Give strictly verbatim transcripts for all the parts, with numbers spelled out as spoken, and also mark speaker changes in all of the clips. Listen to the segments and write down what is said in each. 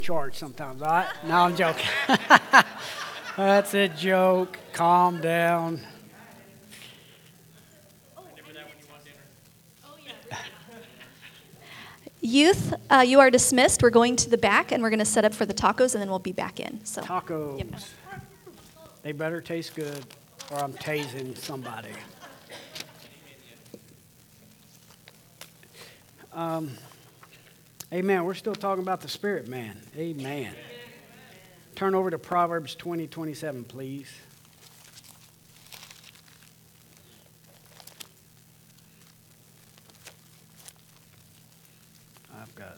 Speaker 1: charge sometimes, all right? No, I'm joking. That's a joke. Calm down.
Speaker 2: Youth, uh, you are dismissed. We're going to the back, and we're going to set up for the tacos, and then we'll be back in. So,
Speaker 1: Tacos.
Speaker 2: Yep.
Speaker 1: They better taste good, or I'm tasing somebody. Um, amen. We're still talking about the spirit man. Amen. Turn over to Proverbs twenty, twenty-seven, please. I've got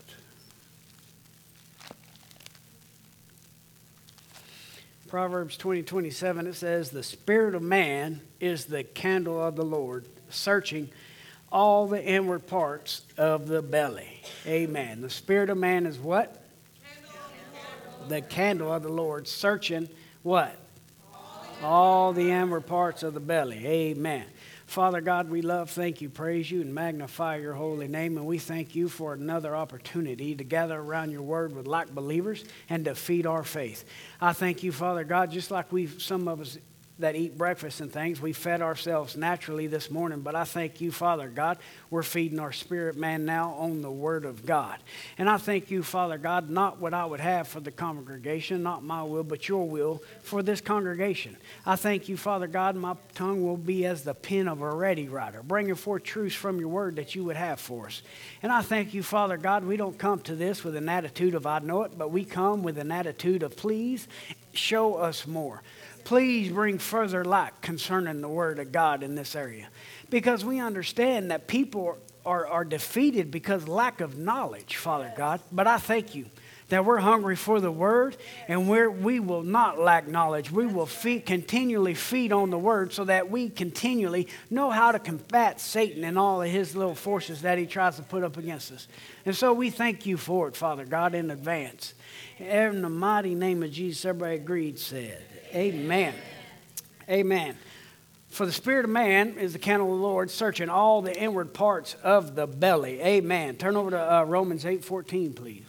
Speaker 1: Proverbs twenty, twenty-seven. It says, the spirit of man is the candle of the Lord, searching all the inward parts of the belly. Amen. The spirit of man is what? Candle. The candle of the Lord, searching what? All the inward parts of the belly. Amen. Father God, we love, thank you, praise you, and magnify your holy name. And we thank you for another opportunity to gather around your word with like believers and to feed our faith. I thank you, Father God, just like we some of us that eat breakfast and things, we fed ourselves naturally this morning. But I thank you, Father God, we're feeding our spirit man now on the word of God. And I thank you, Father God, not what I would have for the congregation, not my will, but your will for this congregation. I thank you, Father God, my tongue will be as the pen of a ready writer, bringing forth truths from your word that you would have for us. And I thank you, Father God, we don't come to this with an attitude of I know it, but we come with an attitude of please show us more. Please bring further light concerning the word of God in this area. Because we understand that people are, are defeated because lack of knowledge, Father God. But I thank you that we're hungry for the word, and we're, we will not lack knowledge. We will feed, continually feed on the word so that we continually know how to combat Satan and all of his little forces that he tries to put up against us. And so we thank you for it, Father God, in advance. In the mighty name of Jesus, everybody agreed, said, amen. Amen. For the spirit of man is the candle of the Lord, searching all the inward parts of the belly. Amen. Turn over to uh, Romans eight fourteen, please.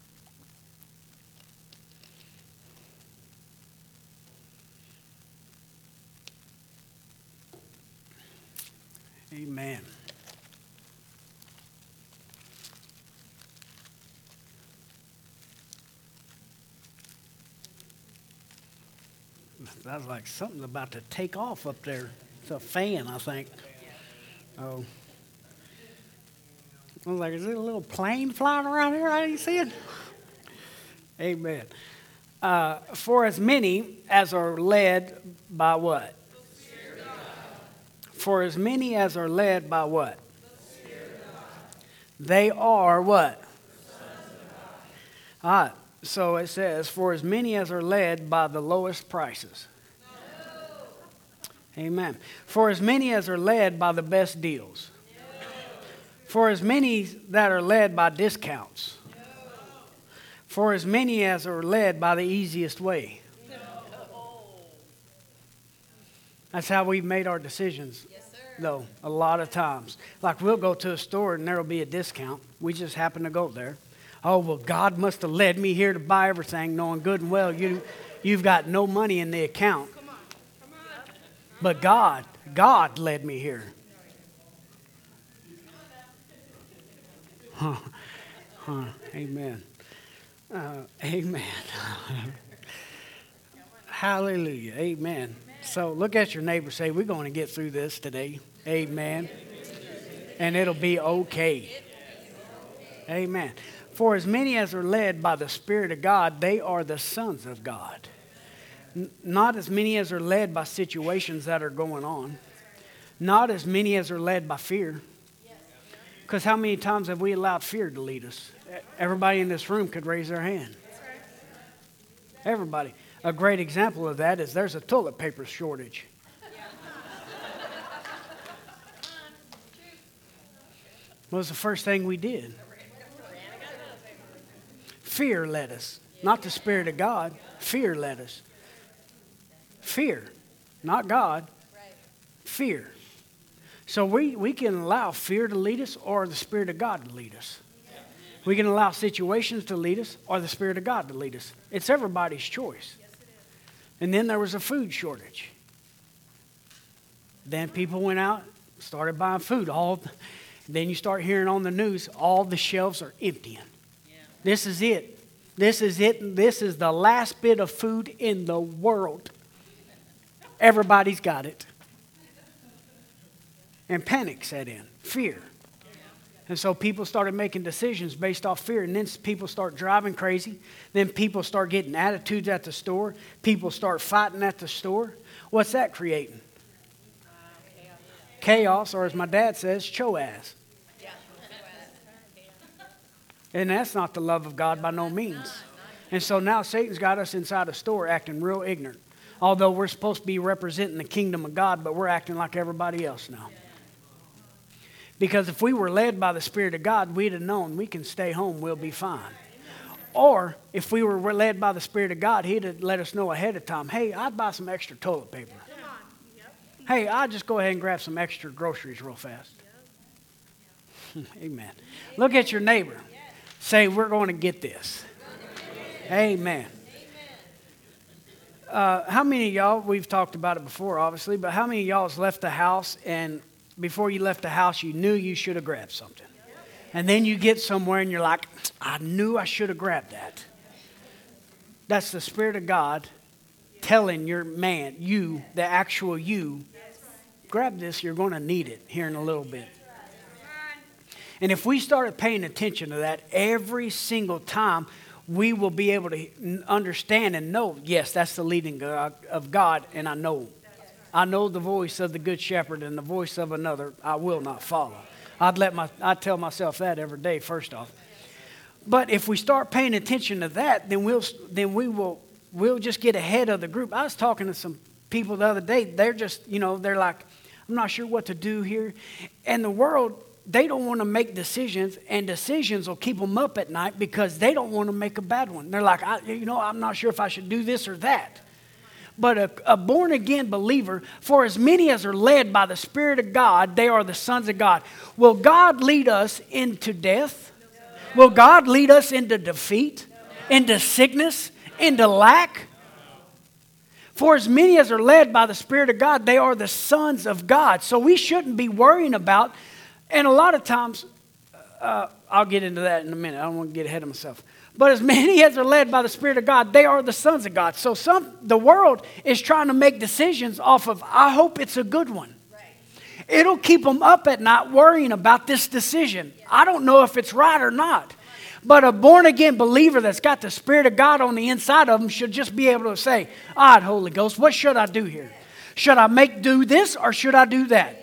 Speaker 1: Amen. That's like something about to take off up there. It's a fan, I think. Oh. I was like, is it a little plane flying around here? I didn't see it. Amen. Uh, for as many as are led by what? For as many as are led by what? They are what? All right. So it says, for as many as are led by the lowest prices. No. Amen. For as many as are led by the best deals. No. For as many that are led by discounts. No. For as many as are led by the easiest way. No. That's how we've made our decisions. Yes, sir. Though, a lot of times. Like we'll go to a store and there will be a discount. We just happen to go there. Oh, well, God must have led me here to buy everything, knowing good and well you, you've got no money in the account. Come on. Come on. But God, God led me here. Huh. Huh. Amen. Uh, amen. Hallelujah. Amen. So look at your neighbor, say, we're going to get through this today. Amen. And it'll be okay. Amen. For as many as are led by the Spirit of God, they are the sons of God. N- not as many as are led by situations that are going on. Not as many as are led by fear. Because how many times have we allowed fear to lead us? Everybody in this room could raise their hand. Everybody. A great example of that is there's a toilet paper shortage. What was the first thing we did? Fear led us. Not the Spirit of God. Fear led us. Fear. Not God. Fear. So we, we can allow fear to lead us or the Spirit of God to lead us. We can allow situations to lead us or the Spirit of God to lead us. It's everybody's choice. And then there was a food shortage. Then people went out, started buying food. All, then you start hearing on the news, all the shelves are emptying. Yeah. This is it. This is it. This is the last bit of food in the world. Everybody's got it. And panic set in, fear. And so people started making decisions based off fear. And then people start driving crazy. Then people start getting attitudes at the store. People start fighting at the store. What's that creating? Chaos, or as my dad says, choaz. And that's not the love of God by no means. And so now Satan's got us inside a store acting real ignorant. Although we're supposed to be representing the kingdom of God, but we're acting like everybody else now. Because if we were led by the Spirit of God, we'd have known we can stay home, we'll be fine. Or if we were led by the Spirit of God, he'd have let us know ahead of time, hey, I'd buy some extra toilet paper. Hey, I'll just go ahead and grab some extra groceries real fast. Amen. Look at your neighbor. Say, we're going to get this. Amen. Uh, how many of y'all, we've talked about it before, obviously, but how many of y'all has left the house and before you left the house, you knew you should have grabbed something? And then you get somewhere and you're like, I knew I should have grabbed that. That's the Spirit of God telling your man, you, the actual you, grab this, you're going to need it here in a little bit. And if we started paying attention to that every single time, we will be able to understand and know, yes, that's the leading of God, and I know. I know the voice of the good shepherd, and the voice of another I will not follow. I'd let my I tell myself that every day, first off. But if we start paying attention to that, then we'll then we will we'll just get ahead of the group. I was talking to some people the other day. They're just, you know, they're like, I'm not sure what to do here. And the world, they don't want to make decisions, and decisions will keep them up at night because they don't want to make a bad one. They're like, I, you know, I'm not sure if I should do this or that. But a, a born-again believer, for as many as are led by the Spirit of God, they are the sons of God. Will God lead us into death? Will God lead us into defeat, into sickness, into lack? For as many as are led by the Spirit of God, they are the sons of God. So we shouldn't be worrying about, and a lot of times, uh, I'll get into that in a minute. I don't want to get ahead of myself. But as many as are led by the Spirit of God, they are the sons of God. So some the world is trying to make decisions off of, I hope it's a good one. It'll keep them up at night worrying about this decision. I don't know if it's right or not. But a born-again believer that's got the Spirit of God on the inside of them should just be able to say, all right, Holy Ghost, what should I do here? Should I make do this or should I do that?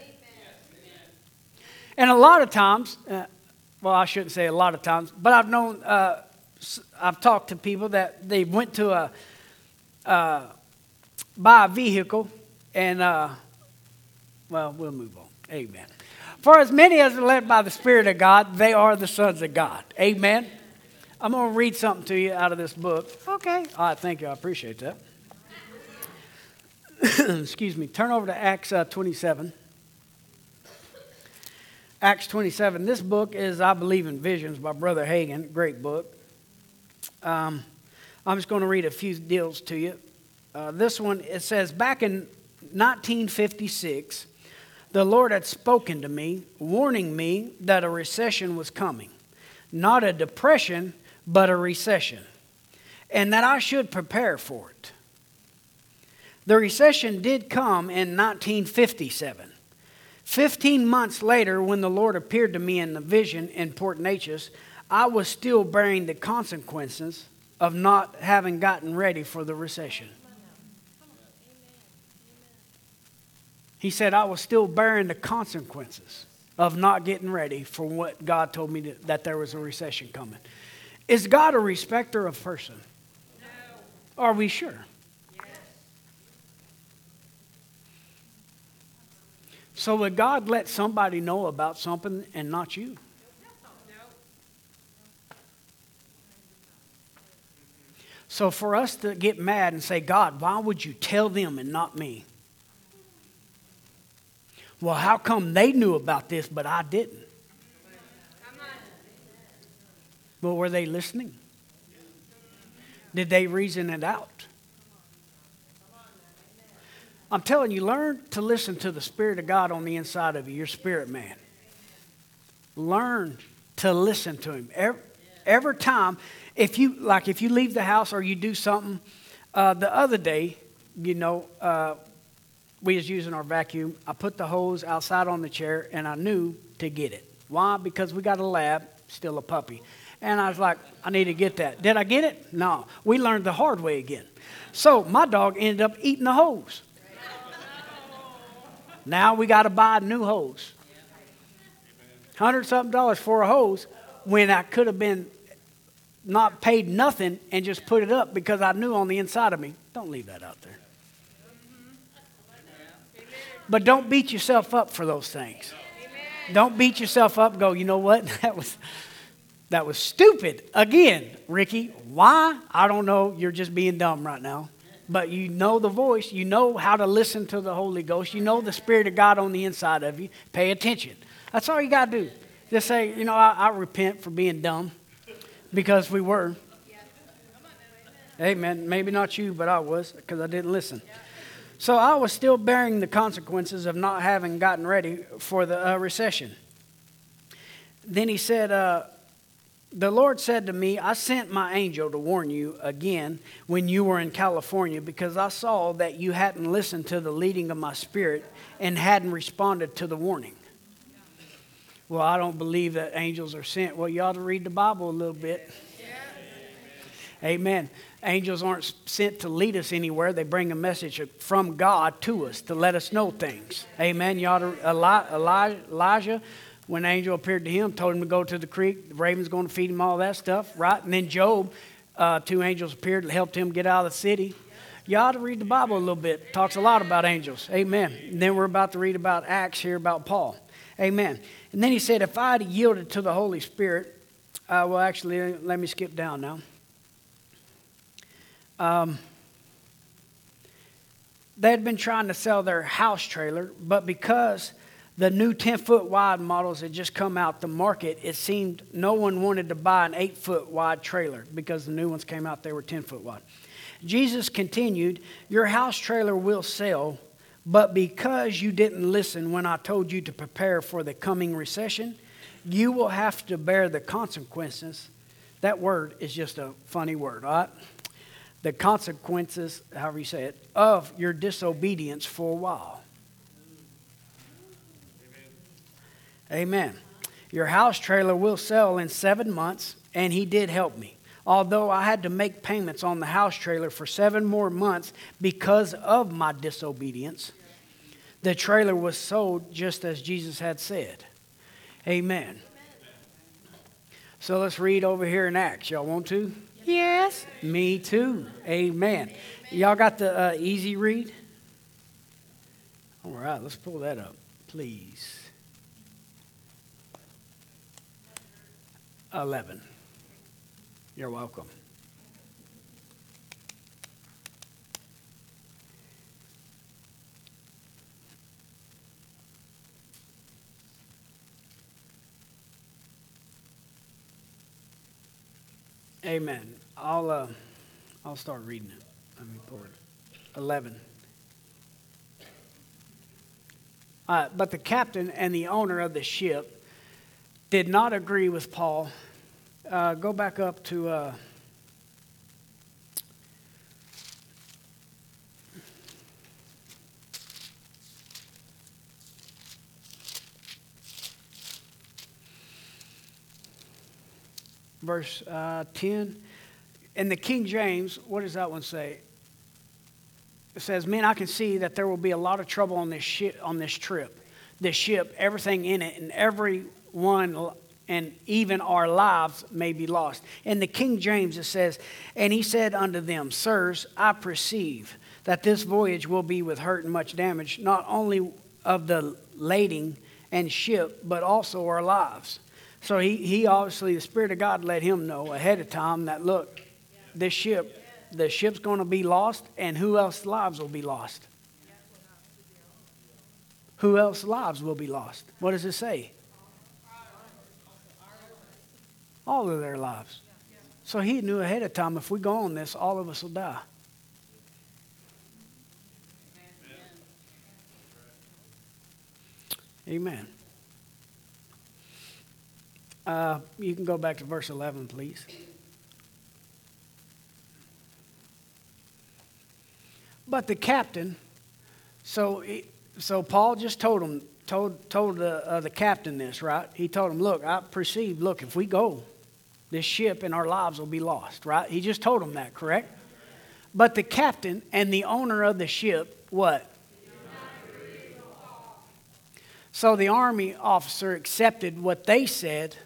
Speaker 1: And a lot of times, uh, well, I shouldn't say a lot of times, but I've known, uh, I've talked to people that they went to a, uh, buy a vehicle and, uh, well, we'll move on. Amen. For as many as are led by the Spirit of God, they are the sons of God. Amen. I'm going to read something to you out of this book. Okay. All right, thank you. I appreciate that. Excuse me. Turn over to Acts uh, twenty-seven. Acts twenty-seven. This book is I Believe in Visions by Brother Hagin. Great book. Um, I'm just going to read a few deals to you. Uh, this one, it says, back in nineteen fifty-six, the Lord had spoken to me, warning me that a recession was coming. Not a depression, but a recession. And that I should prepare for it. The recession did come in nineteen fifty-seven. Fifteen months later, when the Lord appeared to me in the vision in Port Neches, I was still bearing the consequences of not having gotten ready for the recession. He said I was still bearing the consequences of not getting ready for what God told me to, that there was a recession coming. Is God a respecter of person? No. Are we sure? Yes. So would God let somebody know about something and not you? So for us to get mad and say, God, why would you tell them and not me? Well, how come they knew about this, but I didn't? But were they listening? Did they reason it out? I'm telling you, learn to listen to the Spirit of God on the inside of you, your spirit man. Learn to listen to Him. Every, every time, if you, like if you leave the house or you do something, uh, the other day, you know, uh, we was using our vacuum. I put the hose outside on the chair and I knew to get it. Why? Because we got a lab, still a puppy. And I was like, I need to get that. Did I get it? No. We learned the hard way again. So my dog ended up eating the hose. Now we got to buy a new hose. Hundred something dollars for a hose when I could have been not paid nothing and just put it up because I knew on the inside of me, don't leave that out there. But don't beat yourself up for those things. Don't beat yourself up and go, you know what? That was that was stupid. Again, Ricky, why? I don't know. You're just being dumb right now. But you know the voice. You know how to listen to the Holy Ghost. You know the Spirit of God on the inside of you. Pay attention. That's all you got to do. Just say, you know, I, I repent for being dumb because we were. Amen. Maybe not you, but I was because I didn't listen. So I was still bearing the consequences of not having gotten ready for the uh, recession. Then he said, uh, the Lord said to me, I sent my angel to warn you again when you were in California because I saw that you hadn't listened to the leading of my spirit and hadn't responded to the warning. Well, I don't believe that angels are sent. Well, you ought to read the Bible a little bit. Amen. Angels aren't sent to lead us anywhere. They bring a message from God to us to let us know things. Amen. You ought to, Eli, Eli, Elijah, when the angel appeared to him, told him to go to the creek. The raven's going to feed him all that stuff, right? And then Job, uh, two angels appeared and helped him get out of the city. You ought to read the Bible a little bit. It talks a lot about angels. Amen. And then we're about to read about Acts here about Paul. Amen. And then he said, if I had yielded to the Holy Spirit, uh, well, actually, let me skip down now. Um, they had been trying to sell their house trailer, but because the new ten-foot wide models had just come out the market, it seemed no one wanted to buy an eight-foot wide trailer because the new ones came out, they were ten-foot wide. Jesus continued, your house trailer will sell, but because you didn't listen when I told you to prepare for the coming recession, you will have to bear the consequences. That word is just a funny word, right? The consequences, however you say it, of your disobedience for a while. Amen. Amen. Your house trailer will sell in seven months, and he did help me. Although I had to make payments on the house trailer for seven more months because of my disobedience, the trailer was sold just as Jesus had said. Amen. Amen. So let's read over here in Acts. Y'all want to? Yes. Me too. Amen. Y'all got the uh, easy read? All right, let's pull that up, please. eleven. You're welcome. Amen. I'll uh, I'll start reading it. Let me pull it. eleven. Uh, but the captain and the owner of the ship did not agree with Paul. Uh, go back up to uh, verse uh, ten. In the King James, what does that one say? It says, men, I can see that there will be a lot of trouble on this ship, on this trip. This ship, everything in it, and everyone, and even our lives may be lost. In the King James, it says, and he said unto them, sirs, I perceive that this voyage will be with hurt and much damage, not only of the lading and ship, but also our lives. So he, he obviously, the Spirit of God let him know ahead of time that, look, this ship, the ship's going to be lost, and who else's lives will be lost? Who else's lives will be lost? What does it say? All of their lives. So he knew ahead of time, if we go on this, all of us will die. Amen. Uh, you can go back to verse eleven, please. But the captain, so so Paul just told him, told told the uh, the captain this, right? He told him, look, I perceive, look, if we go, this ship and our lives will be lost, right? He just told him that, correct? But the captain and the owner of the ship, what? So the army officer accepted what they said.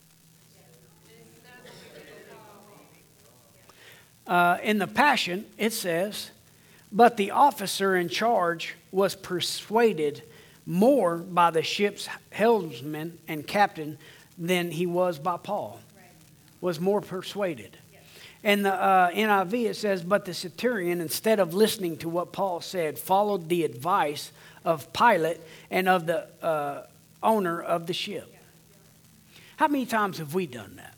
Speaker 1: Uh, in the Passion, it says, but the officer in charge was persuaded more by the ship's helmsman and captain than he was by Paul. Was more persuaded. In the uh, N I V, it says, but the centurion, instead of listening to what Paul said, followed the advice of Pilate and of the uh, owner of the ship. How many times have we done that?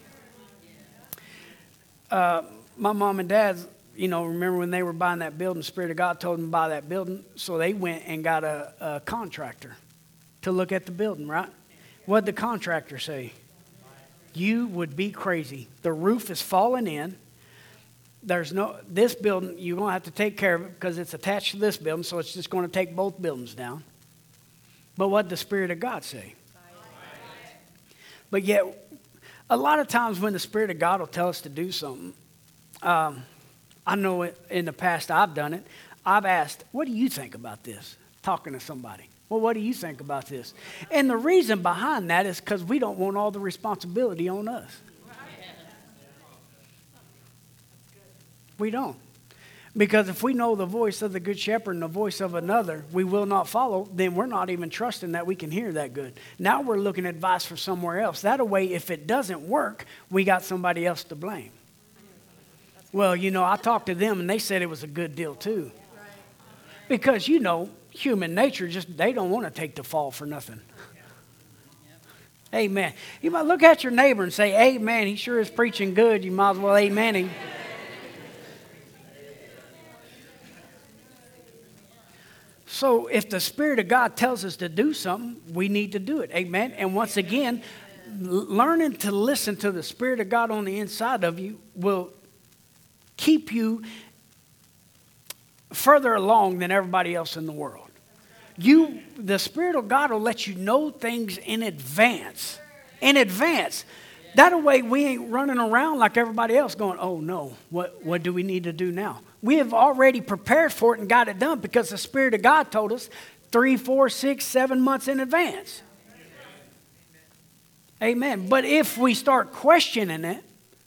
Speaker 1: Uh, my mom and dad, you know, remember when they were buying that building, the Spirit of God told them to buy that building, so they went and got a, a contractor to look at the building, right? What did the contractor say? You would be crazy. The roof is falling in. There's no, this building, you're going to have to take care of it because it's attached to this building, so it's just going to take both buildings down. But what did the Spirit of God say? But yet, a lot of times when the Spirit of God will tell us to do something, um, I know it, in the past I've done it, I've asked, what do you think about this? Talking to somebody. Well, what do you think about this? And the reason behind that is because we don't want all the responsibility on us. We don't. Because if we know the voice of the Good Shepherd and the voice of another we will not follow, then we're not even trusting that we can hear that good. Now we're looking at advice for somewhere else. That way, if it doesn't work, we got somebody else to blame. Well, you know, I talked to them and they said it was a good deal too. Because, you know, human nature, just they don't want to take the fall for nothing. Amen. You might look at your neighbor and say, amen, he sure is preaching good. You might as well amen him. So if the Spirit of God tells us to do something, we need to do it. Amen. And once again, learning to listen to the Spirit of God on the inside of you will keep you further along than everybody else in the world. You, the Spirit of God will let you know things in advance. In advance. That way we ain't running around like everybody else going, oh no, what, what do we need to do now? We have already prepared for it and got it done because the Spirit of God told us three, four, six, seven months in advance. Amen. But if we start questioning it,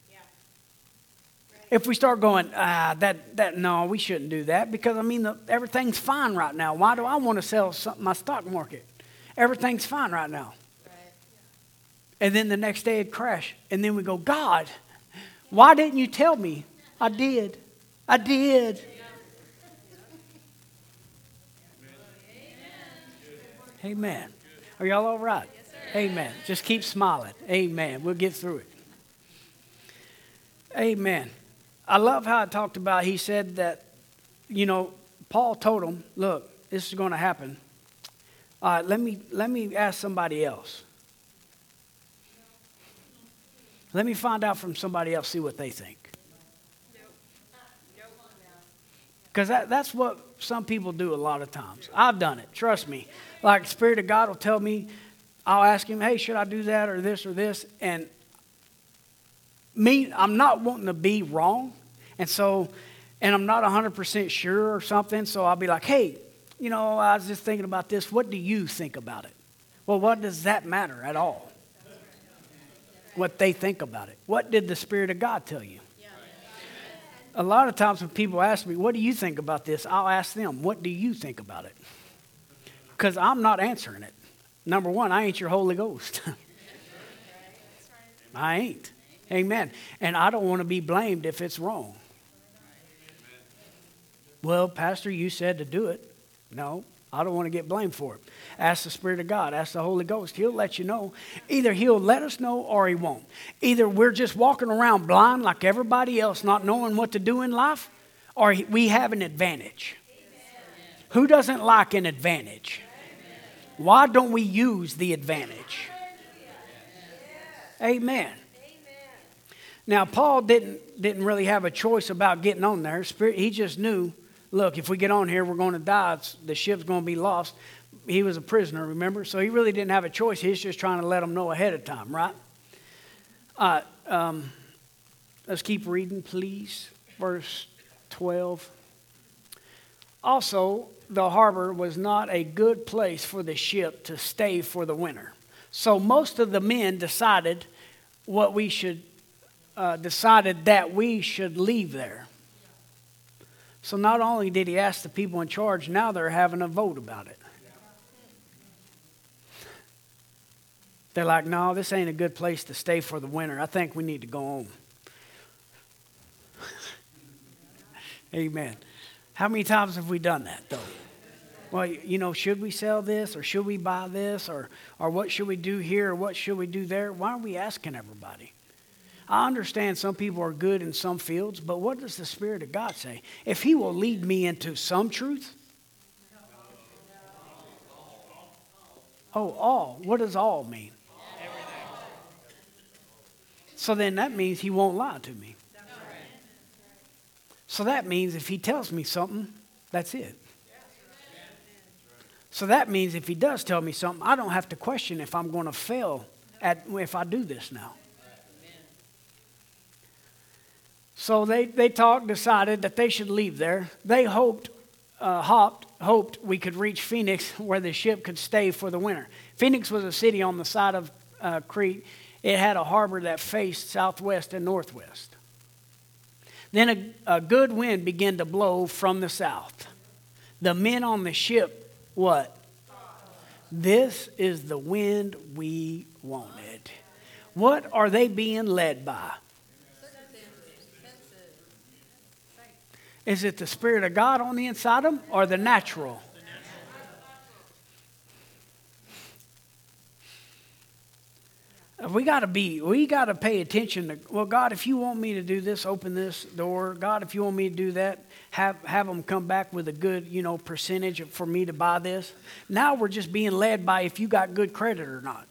Speaker 1: if we start going, ah, that, that, no, we shouldn't do that because, I mean, the, everything's fine right now. Why do I want to sell some, my stock market? Everything's fine right now. Right. And then the next day it crashed. And then we go, God, why didn't you tell me? I did. I did. Amen. Amen. Are y'all all right? Yes, sir. Amen. Just keep smiling. Amen. We'll get through it. Amen. I love how it talked about, he said that, you know, Paul told him, look, this is going to happen. All right, let me, let me ask somebody else. Let me find out from somebody else, see what they think. Because that, that's what some people do a lot of times. I've done it, trust me. Like the Spirit of God will tell me, I'll ask him, hey, should I do that or this or this? And me, I'm not wanting to be wrong. And so, and I'm not one hundred percent sure or something. So I'll be like, hey, you know, I was just thinking about this. What do you think about it? Well, what does that matter at all? What they think about it. What did the Spirit of God tell you? A lot of times when people ask me, what do you think about this? I'll ask them, what do you think about it? Because I'm not answering it. Number one, I ain't your Holy Ghost. I ain't. Amen. And I don't want to be blamed if it's wrong. Well, Pastor, you said to do it. No, I don't want to get blamed for it. Ask the Spirit of God. Ask the Holy Ghost. He'll let you know. Either He'll let us know or He won't. Either we're just walking around blind like everybody else, not knowing what to do in life, or we have an advantage. Amen. Who doesn't like an advantage? Amen. Why don't we use the advantage? Amen. Amen. Now, Paul didn't, didn't really have a choice about getting on there. Spirit, he just knew, look, if we get on here, we're going to die. It's, the ship's going to be lost. He was a prisoner, remember? So he really didn't have a choice. He's just trying to let them know ahead of time, right? All right, um, let's keep reading, please. Verse twelve. Also, the harbor was not a good place for the ship to stay for the winter. So most of the men decided what we should, uh, decided that we should leave there. So not only did he ask the people in charge, now they're having a vote about it. They're like, no, this ain't a good place to stay for the winter. I think we need to go home. Amen. How many times have we done that, though? Well, you know, should we sell this, or should we buy this, or, or what should we do here, or what should we do there? Why are we asking everybody? I understand some people are good in some fields, but what does the Spirit of God say? If He will lead me into some truth? Oh, all. What does all mean? So then that means He won't lie to me. So that means if He tells me something, that's it. So that means if He does tell me something, I don't have to question if I'm going to fail at if I do this now. So they, they talked, decided that they should leave there. They hoped, uh, hopped, hoped we could reach Phoenix where the ship could stay for the winter. Phoenix was a city on the side of uh, Crete. It had a harbor that faced southwest and northwest. Then a, a good wind began to blow from the south. The men on the ship, what? This is the wind we wanted. What are they being led by? Is it the Spirit of God on the inside of them, or the natural? We got to be, we got to pay attention to, well, God, if you want me to do this, open this door. God, if you want me to do that, have, have them come back with a good, you know, percentage for me to buy this. Now we're just being led by if you got good credit or not.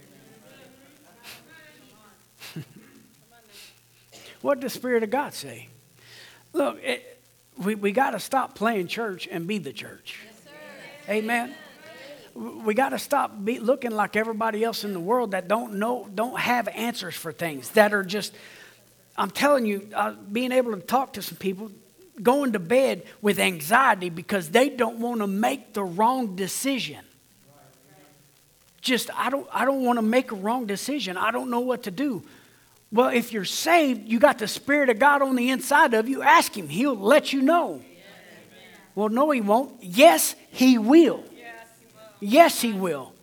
Speaker 1: What does the Spirit of God say? Look, it, we, we got to stop playing church and be the church. Yes, amen. We got to stop be looking like everybody else in the world that don't know, don't have answers for things, that are just, I'm telling you, uh, being able to talk to some people, going to bed with anxiety because they don't want to make the wrong decision. Just, I don't, I don't want to make a wrong decision. I don't know what to do. Well, if you're saved, you got the Spirit of God on the inside of you. Ask Him. He'll let you know. Well, no, He won't. Yes, He will. Yes, He will.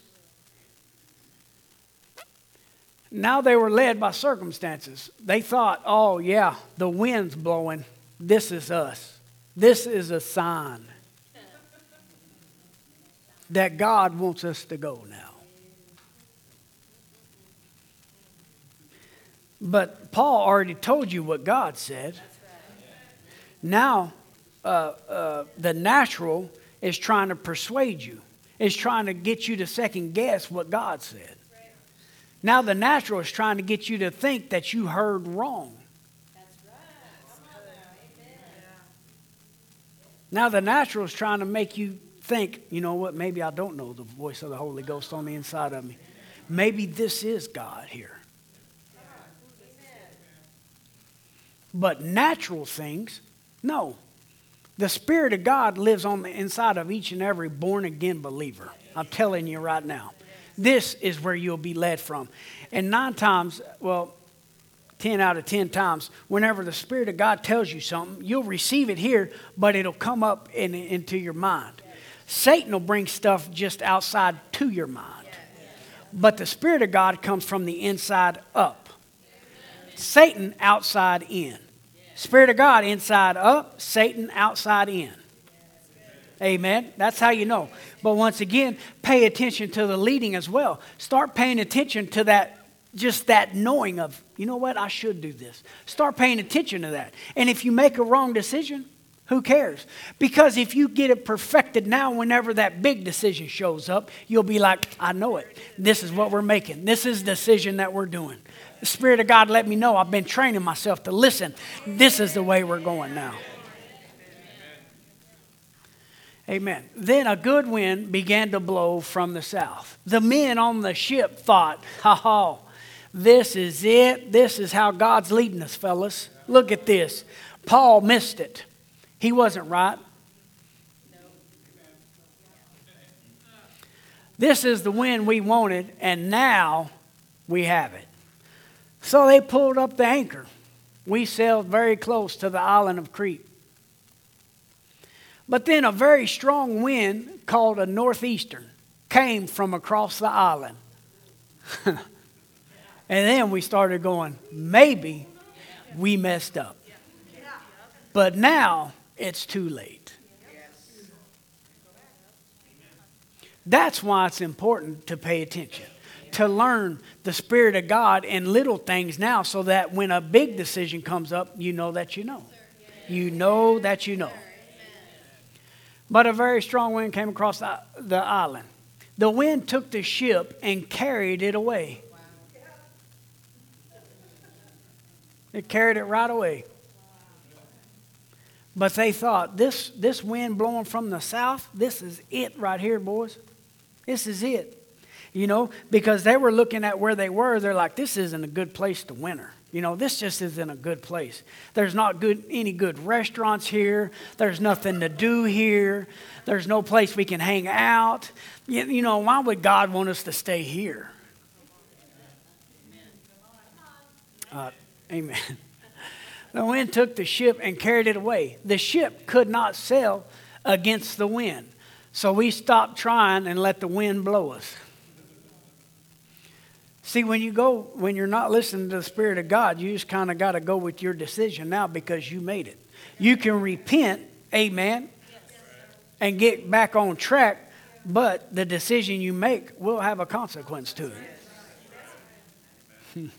Speaker 1: Now they were led by circumstances. They thought, oh, yeah, the wind's blowing. This is us. This is a sign that God wants us to go now. But Paul already told you what God said. Now, uh, uh, the natural is trying to persuade you. Is trying to get you to second guess what God said. Now the natural is trying to get you to think that you heard wrong. Now the natural is trying to make you think, you know what, maybe I don't know the voice of the Holy Ghost on the inside of me. Maybe this is God here. But natural things, no. The Spirit of God lives on the inside of each and every born-again believer. I'm telling you right now. This is where you'll be led from. And nine times, well, ten out of ten times, whenever the Spirit of God tells you something, you'll receive it here, but it'll come up in, into your mind. Satan will bring stuff just outside to your mind. But the Spirit of God comes from the inside up. Satan outside in. Spirit of God inside up, Satan outside in. Amen. That's how you know. But once again, pay attention to the leading as well. Start paying attention to that, just that knowing of, you know what, I should do this. Start paying attention to that. And if you make a wrong decision, who cares? Because if you get it perfected now, whenever that big decision shows up, you'll be like, I know it. This is what we're making. This is the decision that we're doing. The Spirit of God let me know. I've been training myself to listen. This is the way we're going now. Amen. Then a good wind began to blow from the south. The men on the ship thought, ha ha, this is it. This is how God's leading us, fellas. Look at this. Paul missed it. He wasn't right. This is the wind we wanted, and now we have it. So they pulled up the anchor. We sailed very close to the island of Crete. But then a very strong wind called a northeastern came from across the island. And then we started going, maybe we messed up. But now it's too late. That's why it's important to pay attention, to learn the Spirit of God in little things now, so that when a big decision comes up, you know that you know. You know that you know. But a very strong wind came across the, the island. The wind took the ship and carried it away. It carried it right away. But they thought, this, this wind blowing from the south, this is it right here, boys. This is it. You know, because they were looking at where they were. They're like, this isn't a good place to winter. You know, this just isn't a good place. There's not good any good restaurants here. There's nothing to do here. There's no place we can hang out. You, you know, why would God want us to stay here? Uh, amen. The wind took the ship and carried it away. The ship could not sail against the wind. So we stopped trying and let the wind blow us. See, when you go, when you're not listening to the Spirit of God, you just kind of got to go with your decision now because you made it. You can repent, amen, and get back on track, but the decision you make will have a consequence to it.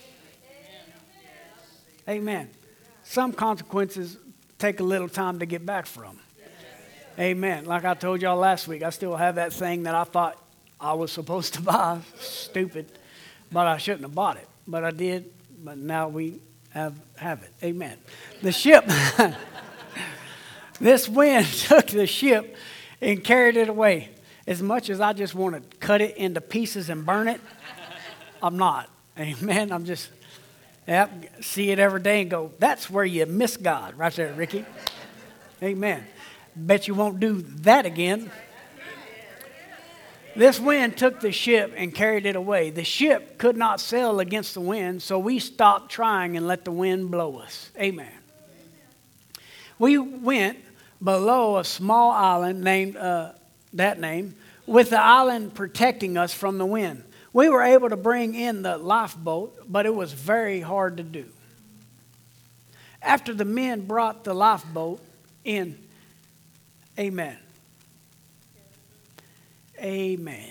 Speaker 1: Amen. Some consequences take a little time to get back from. Amen. Like I told y'all last week, I still have that thing that I thought I was supposed to buy. Stupid. But I shouldn't have bought it. But I did. But now we have, have it. Amen. The ship, this wind took the ship and carried it away. As much as I just want to cut it into pieces and burn it, I'm not. Amen. I'm just, yep, see it every day and go, that's where you miss God. Right there, Ricky. Amen. Bet you won't do that again. This wind took the ship and carried it away. The ship could not sail against the wind, so we stopped trying and let the wind blow us. Amen. We went below a small island named uh, that name, with the island protecting us from the wind. We were able to bring in the lifeboat, but it was very hard to do. After the men brought the lifeboat in, amen. Amen.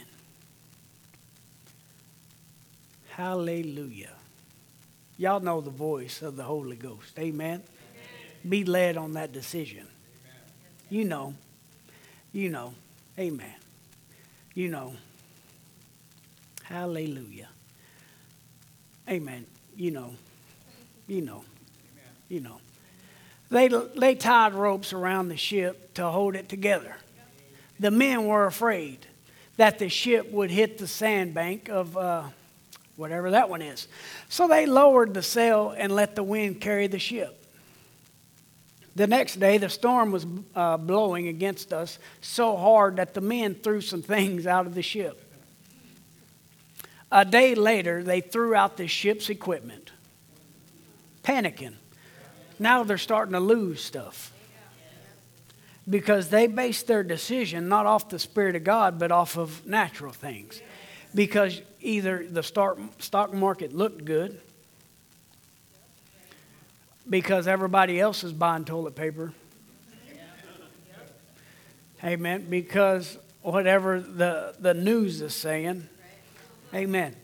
Speaker 1: Hallelujah. Y'all know the voice of the Holy Ghost. Amen. Amen. Be led on that decision. Amen. You know. You know. Amen. You know. Hallelujah. Amen. You know. You know. Amen. You know. They, they tied ropes around the ship to hold it together. The men were afraid that the ship would hit the sandbank of uh, whatever that one is. So they lowered the sail and let the wind carry the ship. The next day, the storm was uh, blowing against us so hard that the men threw some things out of the ship. A day later, they threw out the ship's equipment, panicking. Now they're starting to lose stuff. Because they based their decision not off the Spirit of God, but off of natural things. Because either the stock market looked good, because everybody else is buying toilet paper. Amen. Because whatever the, the news is saying, amen.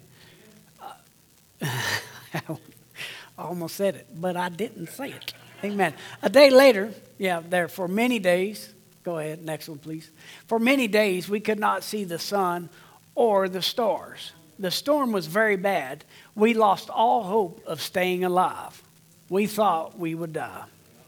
Speaker 1: I almost said it, but I didn't say it. Amen. A day later, yeah, there for many days, go ahead, next one, please. For many days, we could not see the sun or the stars. The storm was very bad. We lost all hope of staying alive. We thought we would die.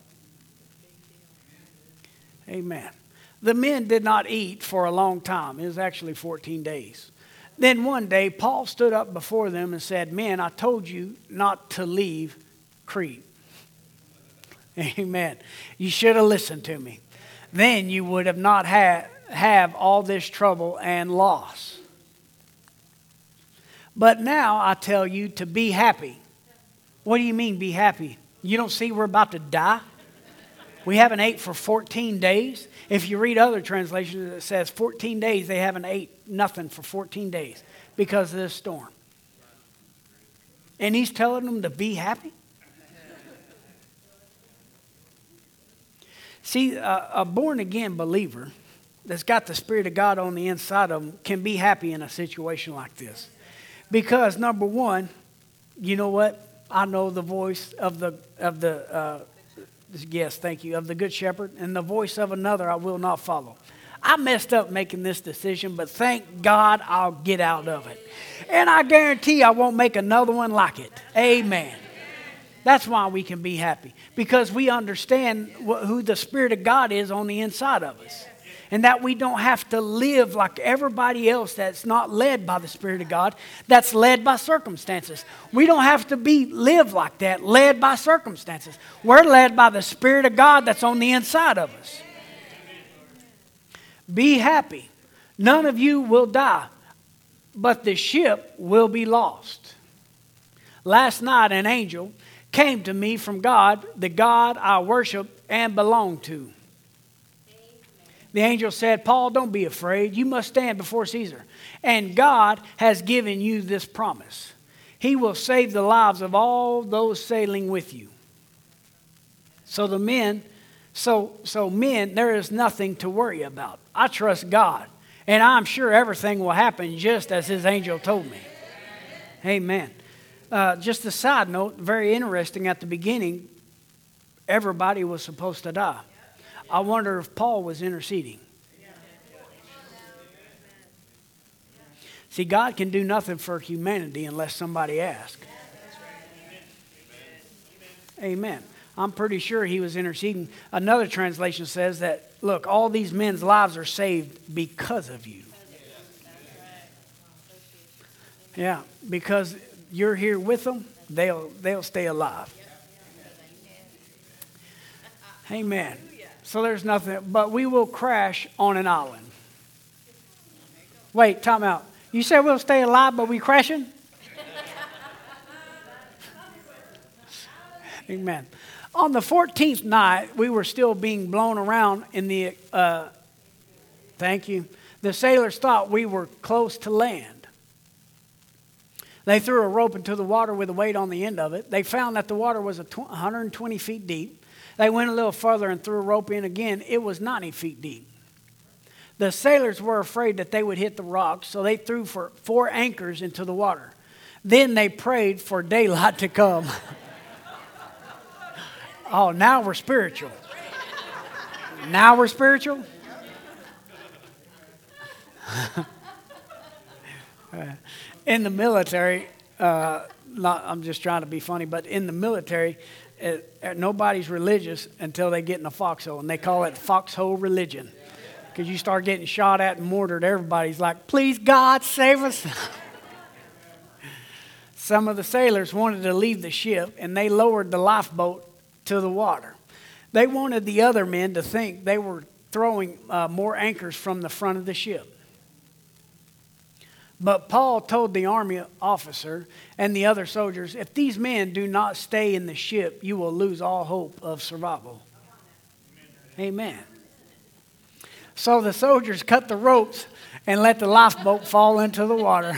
Speaker 1: Amen. The men did not eat for a long time. It was actually fourteen days. Then one day, Paul stood up before them and said, "Men, I told you not to leave Crete." Amen. You should have listened to me. Then you would have not had have all this trouble and loss. But now I tell you to be happy. What do you mean be happy? You don't see we're about to die? We haven't ate for fourteen days. If you read other translations, it says fourteen days they haven't ate nothing for fourteen days because of this storm. And he's telling them to be happy? See, a, a born-again believer that's got the Spirit of God on the inside of them can be happy in a situation like this. Because, number one, you know what? I know the voice of the, of the uh, yes, thank you, of the Good Shepherd, and the voice of another I will not follow. I messed up making this decision, but thank God I'll get out of it. And I guarantee I won't make another one like it. Amen. That's why we can be happy. Because we understand wh- who the Spirit of God is on the inside of us. And that we don't have to live like everybody else that's not led by the Spirit of God, that's led by circumstances. We don't have to be live like that, led by circumstances. We're led by the Spirit of God that's on the inside of us. Be happy. None of you will die, but the ship will be lost. Last night an angel came to me from God, the God I worship and belong to. The angel said, "Paul, don't be afraid. You must stand before Caesar. And God has given you this promise. He will save the lives of all those sailing with you." So the men, so, so men, there is nothing to worry about. I trust God. And I'm sure everything will happen just as his angel told me. Amen. Uh, just a side note, very interesting at the beginning, everybody was supposed to die. I wonder if Paul was interceding. See, God can do nothing for humanity unless somebody asks. Amen. I'm pretty sure he was interceding. Another translation says that, look, all these men's lives are saved because of you. Yeah, because you're here with them, they'll they'll stay alive. Amen. So there's nothing, but we will crash on an island. Wait, time out. You said we'll stay alive, but we crashing? Amen. On the fourteenth night, we were still being blown around in the, uh, thank you. The sailors thought we were close to land. They threw a rope into the water with a weight on the end of it. They found that the water was one hundred twenty feet deep. They went a little further and threw a rope in again. It was ninety feet deep. The sailors were afraid that they would hit the rocks, so they threw for four anchors into the water. Then they prayed for daylight to come. Oh, now we're spiritual. Now we're spiritual? In the military, uh, not, I'm just trying to be funny, but in the military, it, nobody's religious until they get in a foxhole, and they call it foxhole religion. Because you start getting shot at and mortared, everybody's like, "Please, God, save us." Some of the sailors wanted to leave the ship, and they lowered the lifeboat to the water. They wanted the other men to think they were throwing uh, more anchors from the front of the ship. But Paul told the army officer and the other soldiers, "If these men do not stay in the ship, you will lose all hope of survival." Amen. So the soldiers cut the ropes and let the lifeboat fall into the water.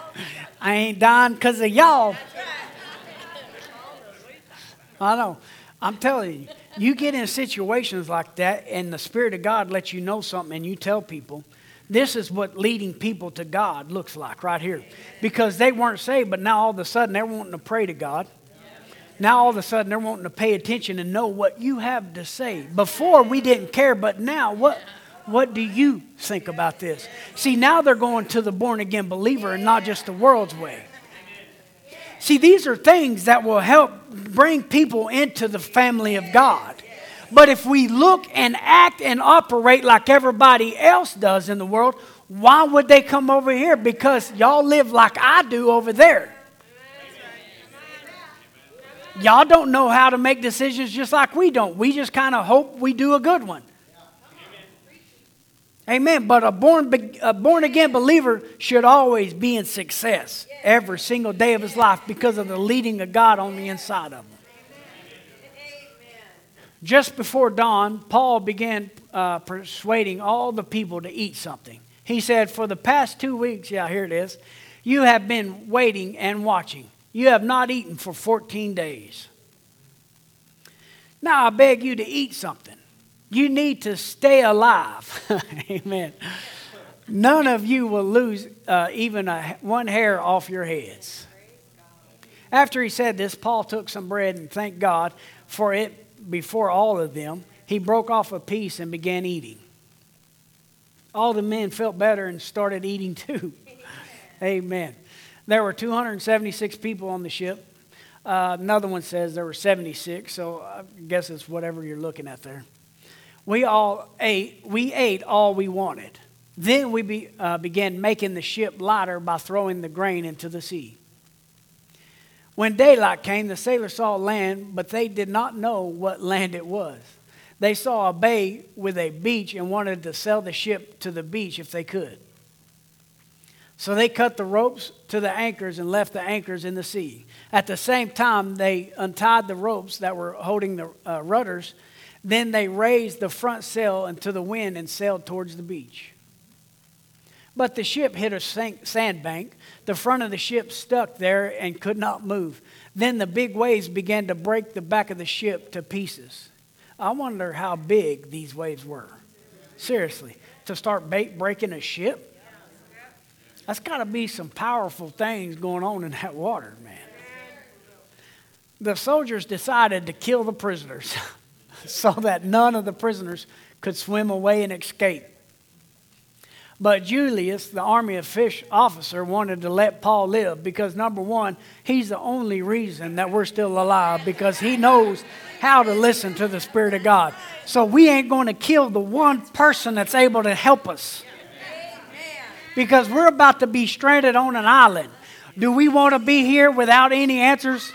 Speaker 1: I ain't dying because of y'all. I know. I'm telling you, you get in situations like that and the Spirit of God lets you know something and you tell people, this is what leading people to God looks like right here. Because they weren't saved, but now all of a sudden they're wanting to pray to God. Now all of a sudden they're wanting to pay attention and know what you have to say. Before we didn't care, but now what, what do you think about this? See, now they're going to the born again believer and not just the world's way. See, these are things that will help bring people into the family of God. But if we look and act and operate like everybody else does in the world, why would they come over here? Because y'all live like I do over there. Y'all don't know how to make decisions just like we don't. We just kind of hope we do a good one. Amen. But a born, a born again believer should always be in success every single day of his life because of the leading of God on the inside of him. Just before dawn, Paul began uh, persuading all the people to eat something. He said, for the past two weeks, yeah, here it is, you have been waiting and watching. You have not eaten for fourteen days. Now I beg you to eat something. You need to stay alive. Amen. None of you will lose uh, even a, one hair off your heads. After he said this, Paul took some bread and thanked God for it before all of them. He broke off a piece and began eating. All the men felt better and started eating too. Amen. There were two hundred seventy-six people on the ship. Uh, another one says there were seventy-six, so I guess it's whatever you're looking at there. We all ate, we ate all we wanted. Then we be, uh, began making the ship lighter by throwing the grain into the sea. When daylight came, the sailors saw land, but they did not know what land it was. They saw a bay with a beach and wanted to sell the ship to the beach if they could. So they cut the ropes to the anchors and left the anchors in the sea. At the same time, they untied the ropes that were holding the uh, rudders. Then they raised the front sail into the wind and sailed towards the beach. But the ship hit a sandbank. The front of the ship stuck there and could not move. Then the big waves began to break the back of the ship to pieces. I wonder how big these waves were. Seriously, to start breaking a ship? That's got to be some powerful things going on in that water, man. The soldiers decided to kill the prisoners so that none of the prisoners could swim away and escape. But Julius, the army officer, wanted to let Paul live because, number one, he's the only reason that we're still alive because he knows how to listen to the Spirit of God. So we ain't going to kill the one person that's able to help us because we're about to be stranded on an island. Do we want to be here without any answers?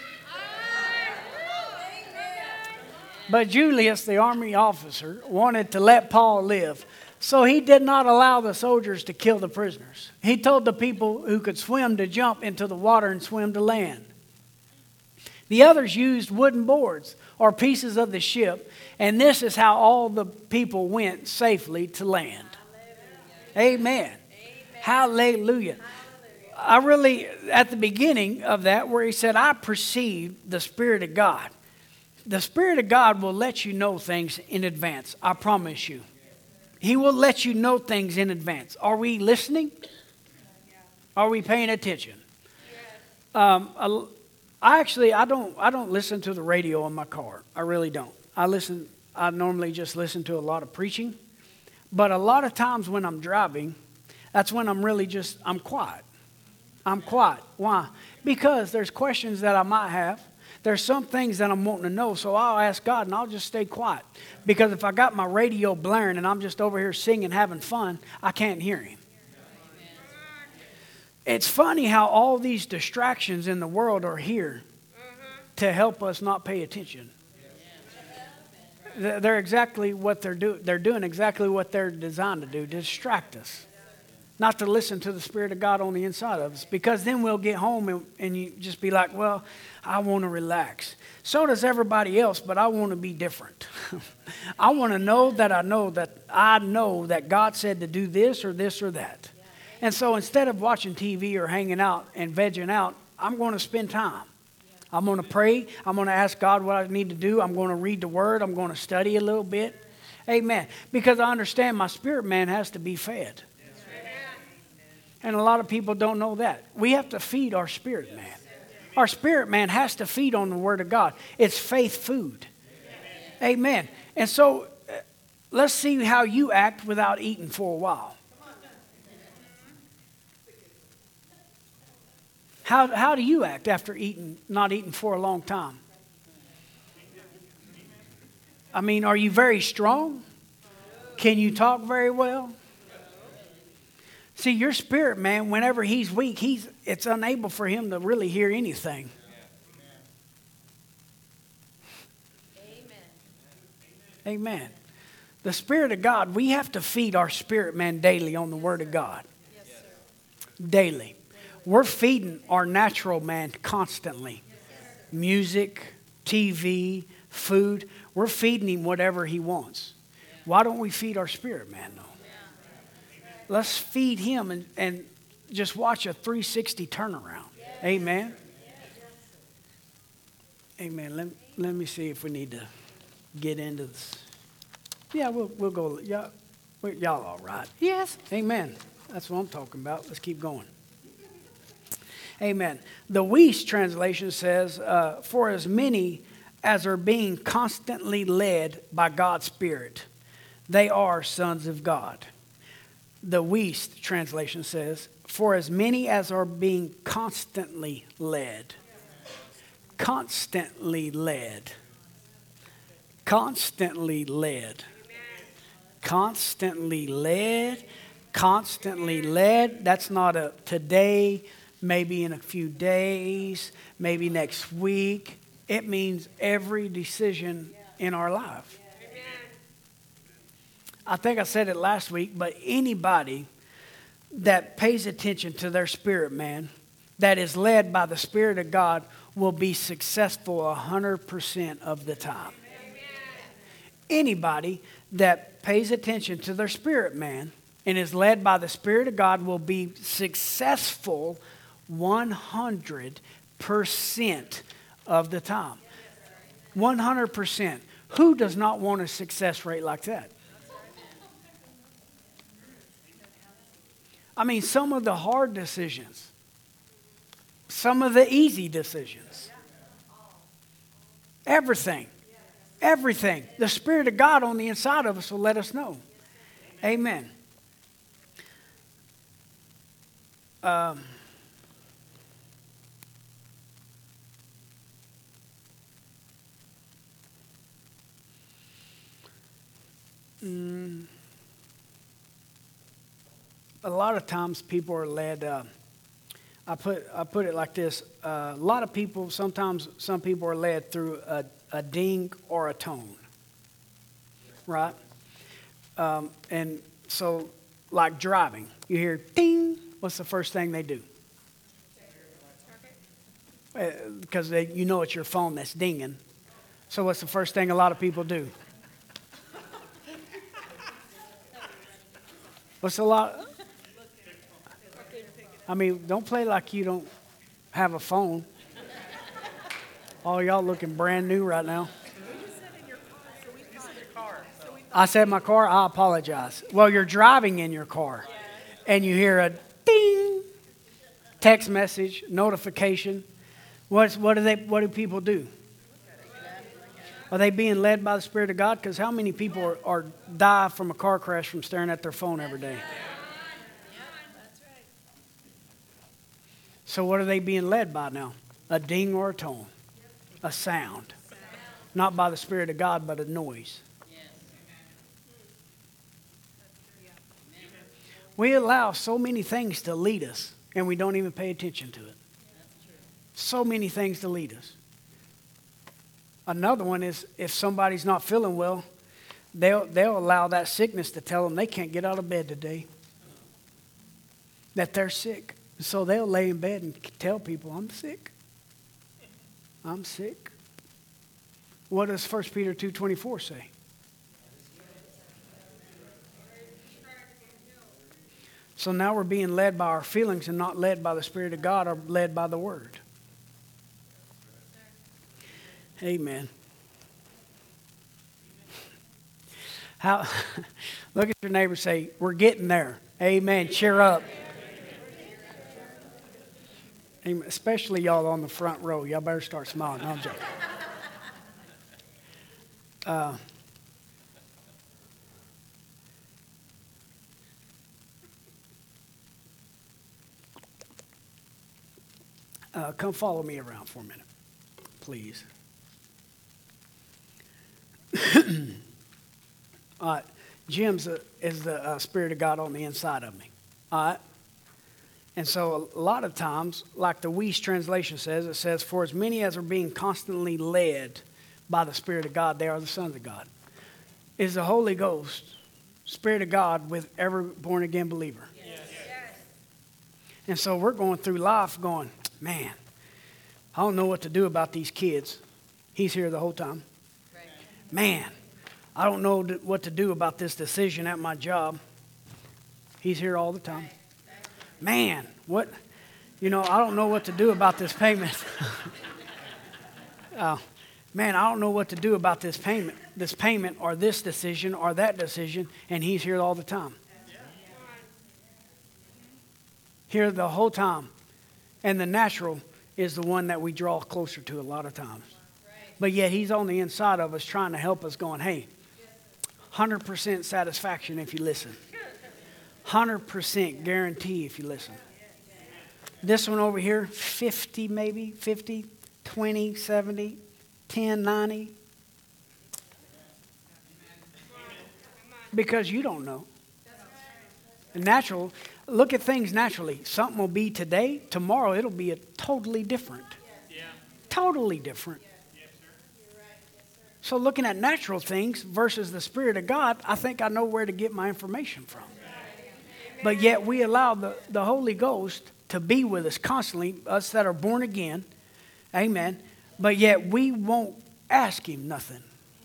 Speaker 1: But Julius, the army officer, wanted to let Paul live. So he did not allow the soldiers to kill the prisoners. He told the people who could swim to jump into the water and swim to land. The others used wooden boards or pieces of the ship, and this is how all the people went safely to land. Amen. Amen. Hallelujah. I really, at the beginning of that, where he said, I perceive the Spirit of God. The Spirit of God will let you know things in advance. I promise you. He will let you know things in advance. Are we listening? Are we paying attention? Um, I actually, I don't, I don't listen to the radio in my car. I really don't. I listen. I normally just listen to a lot of preaching, but a lot of times when I'm driving, that's when I'm really just, I'm quiet. I'm quiet. Why? Because there's questions that I might have. There's some things that I'm wanting to know, so I'll ask God and I'll just stay quiet. Because if I got my radio blaring and I'm just over here singing, having fun, I can't hear Him. It's funny how all these distractions in the world are here to help us not pay attention. They're exactly what they're doing. They're doing exactly what they're designed to do, to distract us. Not to listen to the Spirit of God on the inside of us. Because then we'll get home and, and you just be like, well, I want to relax. So does everybody else, but I want to be different. I want to know that I know that I know that God said to do this or this or that. And so instead of watching T V or hanging out and vegging out, I'm going to spend time. I'm going to pray. I'm going to ask God what I need to do. I'm going to read the Word. I'm going to study a little bit. Amen. Because I understand my spirit man has to be fed. And a lot of people don't know that. We have to feed our spirit man. Our spirit man has to feed on the Word of God. It's faith food. Amen. And so uh, let's see how you act without eating for a while. How, how do you act after eating, not eating for a long time? I mean, are you very strong? Can you talk very well? See, your spirit man, whenever he's weak, he's it's unable for him to really hear anything. Amen. Amen. The Spirit of God, we have to feed our spirit man daily on the Word of God. Yes, sir. Daily. We're feeding our natural man constantly. Music, T V, food. We're feeding him whatever he wants. Why don't we feed our spirit man, though? Let's feed him and, and just watch a three sixty turnaround. Amen. Amen. Let, let me see if we need to get into this. Yeah, we'll we'll go. Yeah, y'all all right? Yes. Amen. That's what I'm talking about. Let's keep going. Amen. The Weiss translation says, uh, for as many as are being constantly led by God's Spirit, they are sons of God. The Weiss translation says, for as many as are being constantly led. Constantly led. Constantly led. Constantly led. Constantly led. That's not a today, maybe in a few days, maybe next week. It means every decision in our life. I think I said it last week, but anybody that pays attention to their spirit man, that is led by the Spirit of God, will be successful one hundred percent of the time. Amen. Anybody that pays attention to their spirit man and is led by the Spirit of God will be successful one hundred percent of the time. one hundred percent. Who does not want a success rate like that? I mean, some of the hard decisions, some of the easy decisions, everything, everything. The Spirit of God on the inside of us will let us know. Amen. Um, mm, A lot of times people are led, uh, I put I put it like this, uh, a lot of people, sometimes some people are led through a, a ding or a tone, right? Um, and so like driving, you hear ding, what's the first thing they do? Because uh, you know it's your phone that's dinging. So what's the first thing a lot of people do? What's a lot... I mean, don't play like you don't have a phone. All y'all looking brand new right now. I said my car, I apologize. Well, you're driving in your car and you hear a ding, text message, notification. What's, what do they? What do people do? Are they being led by the Spirit of God? Because how many people are, are die from a car crash from staring at their phone every day? So what are they being led by now? A ding or a tone? A sound. Not by the Spirit of God, but a noise. We allow so many things to lead us, and we don't even pay attention to it. So many things to lead us. Another one is if somebody's not feeling well, they'll, they'll allow that sickness to tell them they can't get out of bed today. That they're sick. So they'll lay in bed and tell people, I'm sick. I'm sick. What does First Peter two twenty-four say? So now we're being led by our feelings and not led by the Spirit of God or led by the Word. Amen. How? Look at your neighbor and say, we're getting there. Amen. Cheer up. Amen. Especially y'all on the front row. Y'all better start smiling. No, I'm joking. Uh, uh, come follow me around for a minute, please. All right. Jim's a, is the uh, Spirit of God on the inside of me. All right. And so a lot of times, like the Weiss translation says, it says, for as many as are being constantly led by the Spirit of God, they are the sons of God. Is the Holy Ghost, Spirit of God with every born again believer. Yes. Yes. And so we're going through life going, man, I don't know what to do about these kids. He's here the whole time. Right. Man, I don't know what to do about this decision at my job. He's here all the time. Man, what, you know, I don't know what to do about this payment. uh, man, I don't know what to do about this payment, this payment or this decision or that decision, and he's here all the time. Here the whole time. And the natural is the one that we draw closer to a lot of times. But yet he's on the inside of us trying to help us going, hey, one hundred percent satisfaction if you listen. one hundred percent guarantee if you listen. This one over here, fifty maybe, fifty, twenty, seventy, ten, ninety. Because you don't know. Natural, look at things naturally. Something will be today, tomorrow it'll be a totally different. Yeah. Totally different. Yes, sir. So looking at natural things versus the Spirit of God, I think I know where to get my information from. But yet we allow the, the Holy Ghost to be with us constantly, us that are born again. Amen. But yet we won't ask him nothing.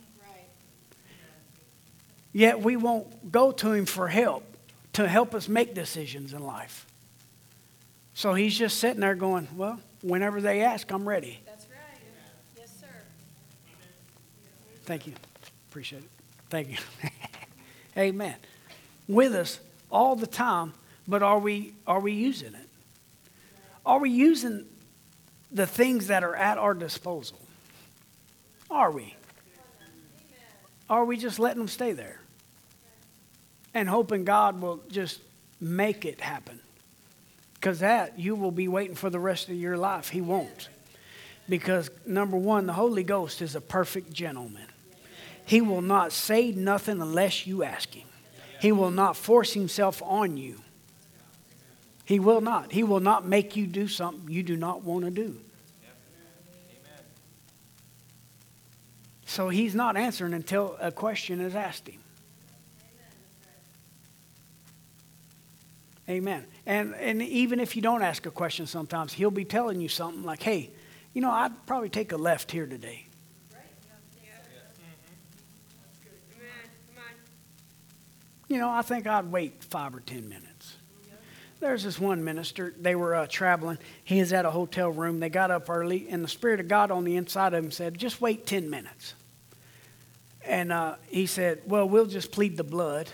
Speaker 1: Yet we won't go to him for help, to help us make decisions in life. So he's just sitting there going, well, whenever they ask, I'm ready. That's right. Yes, sir. Thank you. Appreciate it. Thank you. Amen. With us all the time, but are we are we using it? Are we using the things that are at our disposal? Are we? Are we just letting them stay there? And hoping God will just make it happen. Because that, you will be waiting for the rest of your life. He won't. Because, number one, the Holy Ghost is a perfect gentleman. He will not say nothing unless you ask him. He will not force himself on you. He will not. He will not make you do something you do not want to do. So he's not answering until a question is asked him. Amen. And and even if you don't ask a question sometimes, he'll be telling you something like, hey, you know, I'd probably take a left here today. You know, I think I'd wait five or ten minutes. There's this one minister, they were uh, traveling. He is at a hotel room. They got up early, and the Spirit of God on the inside of him said, just wait ten minutes. And uh, he said, well, we'll just plead the blood.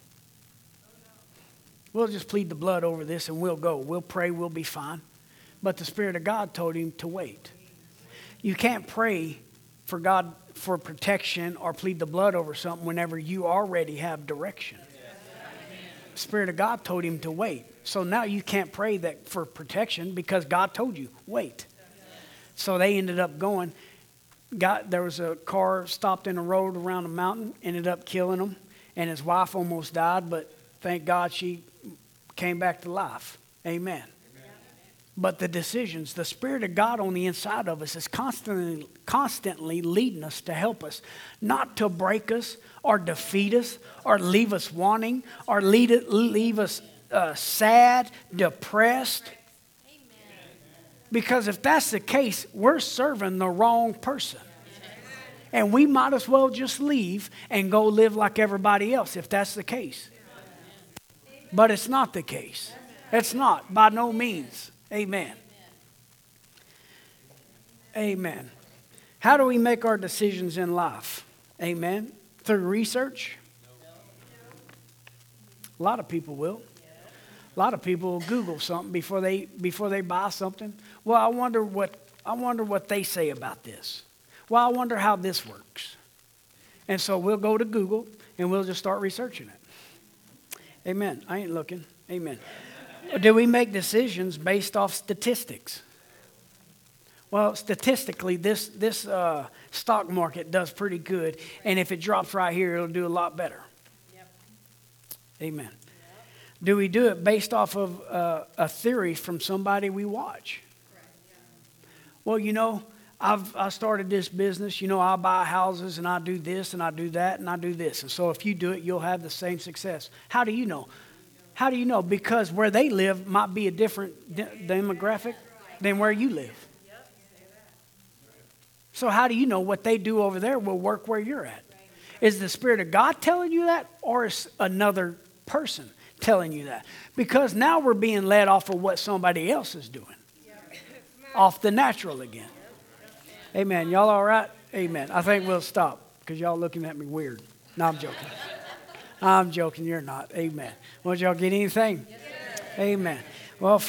Speaker 1: We'll just plead the blood over this and we'll go. We'll pray, we'll be fine. But the Spirit of God told him to wait. You can't pray for God for protection or plead the blood over something whenever you already have direction. The Spirit of God told him to wait. So now you can't pray that for protection because God told you, wait. So they ended up going. Got, there was a car stopped in a road around a mountain, ended up killing him. And his wife almost died, but thank God she came back to life. Amen. Amen. But the decisions, the Spirit of God on the inside of us is constantly, constantly leading us to help us, not to break us or defeat us or leave us wanting or lead it, leave us uh, sad, depressed. Amen. Because if that's the case, we're serving the wrong person. And we might as well just leave and go live like everybody else if that's the case. But it's not the case. It's not, by no means. Amen. Amen. How do we make our decisions in life? Amen. Through research? A lot of people will. A lot of people will Google something before they before they buy something. Well, I wonder what I wonder what they say about this. Well, I wonder how this works. And so we'll go to Google and we'll just start researching it. Amen. I ain't looking. Amen. Do we make decisions based off statistics? Well, statistically, this this uh, stock market does pretty good, and if it drops right here, it'll do a lot better. Yep. Amen. Yep. Do we do it based off of uh, a theory from somebody we watch? Right. Yeah. Well, you know, I've I started this business. You know, I buy houses, and I do this, and I do that, and I do this, and so if you do it, you'll have the same success. How do you know? How do you know? Because where they live might be a different de- demographic than where you live. So how do you know what they do over there will work where you're at? Is the Spirit of God telling you that, or is another person telling you that? Because now we're being led off of what somebody else is doing. Off the natural again. Amen. Y'all all right? Amen. I think we'll stop because y'all looking at me weird. No, I'm joking. I'm joking. You're not. Amen. Want y'all get anything? Amen. Well,